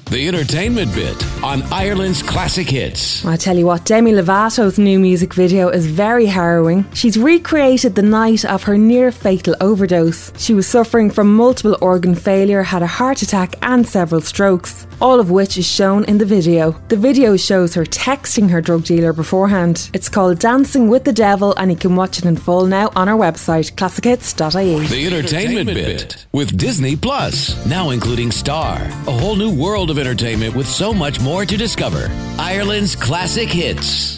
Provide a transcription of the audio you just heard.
The Entertainment Bit on Ireland's Classic Hits. I tell you what, Demi Lovato's new music video is very harrowing. She's recreated the night of her near-fatal overdose. She was suffering from multiple organ failure, had a heart attack and several strokes, all of which is shown in the video. The video shows her texting her drug dealer beforehand. It's called Dancing with the Devil and you can watch it in full now on our website, classichits.ie. The Entertainment Bit with Disney Plus, now including Star. A whole new world of entertainment with so much more to discover. Ireland's Classic Hits.